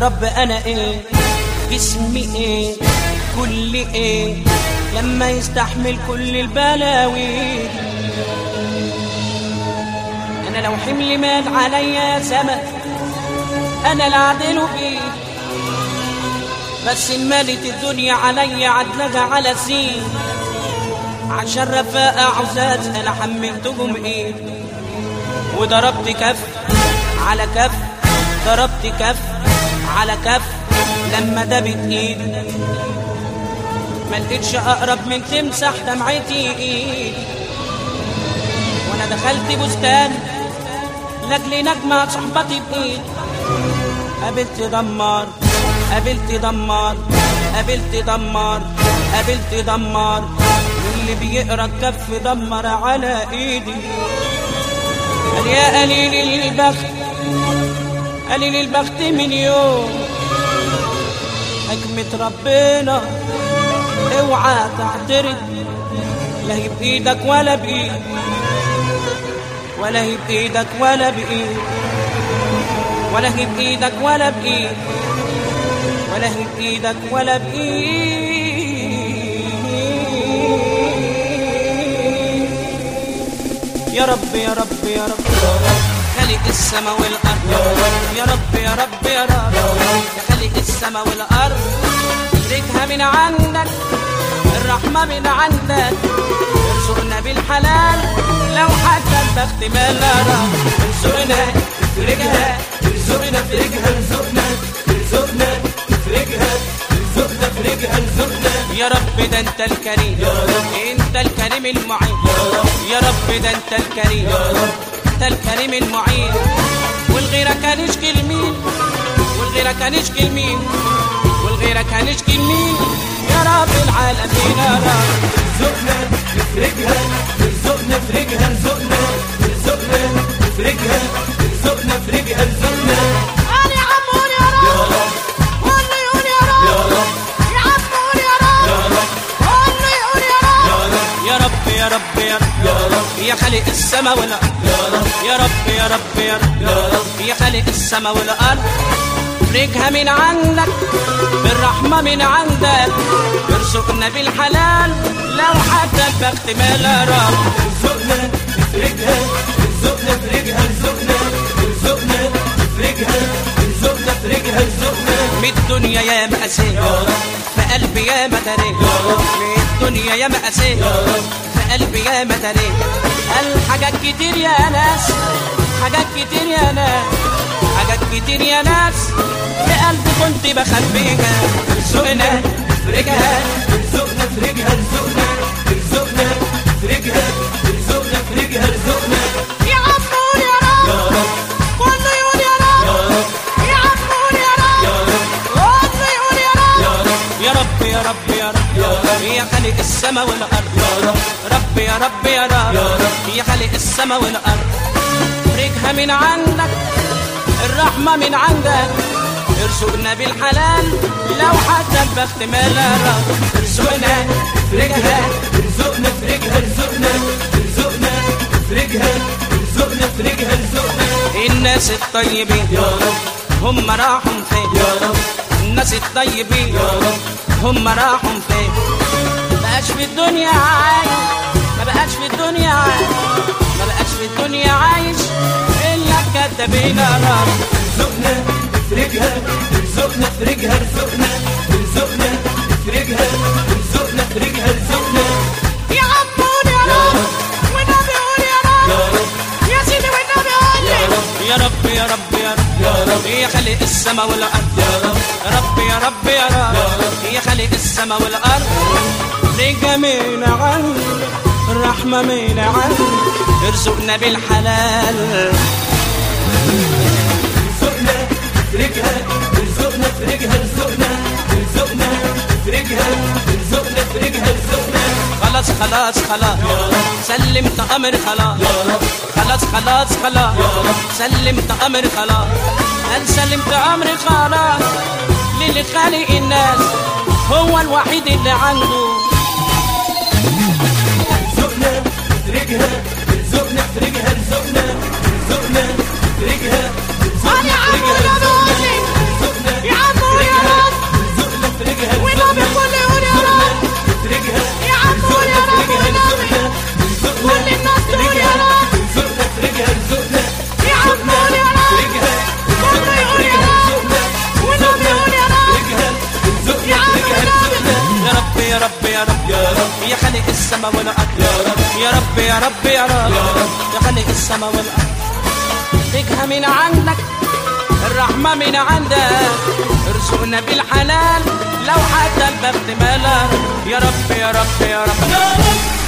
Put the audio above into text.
رب انا ايه، جسمي ايه، كل ايه لما يستحمل كل البلاوي. انا لو حمل مال عليا سما انا لا اعدله بيه، بس ان مالت الدنيا عليا عدلها على سين، عشان رفاقة عزاز انا حملتهم ايه، وضربت كف على كف، ضربت كف على كف لما دبت ايدي، ما لقيتش اقرب من تمسح دمعتي ايدي. وانا دخلت بستان لاجل نجمة صحبتي بايدي، قابلت دمار قابلت دمار قابلت دمار قابلت دمار، واللي بيقرا الكف دمر على ايدي. قال يا قليل البخت قليل البخت من يوم حكمة ربنا، اوعى تعترض لا هي بايدك ولا بايد، ولا هي بايدك ولا بايد، ولا هي بايدك ولا بايد، ولا هي بايدك ولا بايد. يا رب يا رب يا رب خالق السما والارض، يا رب يا رب يا رب يا خالق السما والارض، رزقها من عندك الرحمة من عندك، ارزقنا بالحلال لو حتى البخت ما نرى، ارزقنا افرجها ارزقنا افرجها ارزقنا ارزقنا افرجها ارزقنا افرجها ارزقنا. يا رب ده انت الكريم يا رب، انت الكريم المعين يا رب، يا رب ده انت الكريم يا رب، انت الكريم المعين، والغيرك هنشكي لمين، والغيرك هنشكي لمين، والغيرك هنشكي لمين يا رب العالمين يا رب. ارزقنا افرجها ارزقنا افرجها ارزقنا ارزقنا افرجها ارزقنا افرجها ارزقنا. قال يا عم قول يا رب، قول له يقول يا رب، يا عم قول يا رب، قول له يقول يا رب. يا رب يا رب يا رب يا خالق السما والارض، يا رب يا رب يا رب يا خالق السما والارض، افرجها من عندك بالرحمة من عندك، ارزقنا بالحلال لو حتى البخت مال يا رب. ارزقنا افرجها ارزقنا افرجها ارزقنا ارزقنا افرجها ارزقنا افرجها ارزقنا. من الدنيا يا مأساة في قلبي يا مداري، من الدنيا يا مأساة في قلبي يا مداري، الحاجات كتير يا ناس حاجات كتير يا ناس حاجات كتير يا ناس في قلبي كنت بخبيها، ارزقنا افرجها ارزقنا افرجها ارزقنا ارزقنا افرجها ارزقنا افرجها ارزقنا. يا عم قول يا رب، قول له يقول يا رب، يا عم قول يا رب، قول له يقول يا رب. يا رب يا رب يا رب يا خالق السما والارض، رب يا رب يا رب يا خالق السما والارض، افرجها من عندك الرحمة من عندك، ارزقنا بالحلال لو حتى البخت مال يا رب. ارزقنا افرجها ارزقنا افرجها ارزقنا ارزقنا افرجها ارزقنا افرجها ارزقنا. الناس الطيبين يا رب هم راحوا فين يا رب، الناس الطيبين يا رب هم راحوا فين، مبقاش في الدنيا عايش، مبقاش في الدنيا عايش، مبقاش في الدنيا عايش إلا الكدابين يا رب. ارزقنا افرجها ارزقنا افرجها ارزقنا ارزقنا افرجها ارزقنا افرجها ارزقنا. يا عم قول يا رب، والنبي قول يا رب، يا سيدي والنبي قول لي. يا رب يا رب يا رب يا خالق السما والارض، يا رب رب يا رب يا رب يا خالق السما والارض، رجا من عندك الرحمة من عندك، ارزقنا بالحلال ارزقنا افرجها ارزقنا افرجها ارزقنا ارزقنا افرجها ارزقنا افرجها ارزقنا. خلاص خلاص خلاص سلمت امر خلاص، خلاص خلاص خلاص سلمت امر خلاص، انا سلمت امري خلاص للي خالق الناس هو الوحيد اللي عنده. ارزقنا افرجها ارزقنا افرجها ارزقنا ارزقنا افرجها قال يا عم ارزقنا والنبي قول لي، ارزقنا يا رب يا رب يا رب يا خالق السما والارض يا رب يا رب يا رب يا رب يا رب يا خالق السما والارض رجها من عندك الرحمة من عندك ارزقنا بالحلال لو حتى الباب ملا يا رب يا رب يا رب يا رب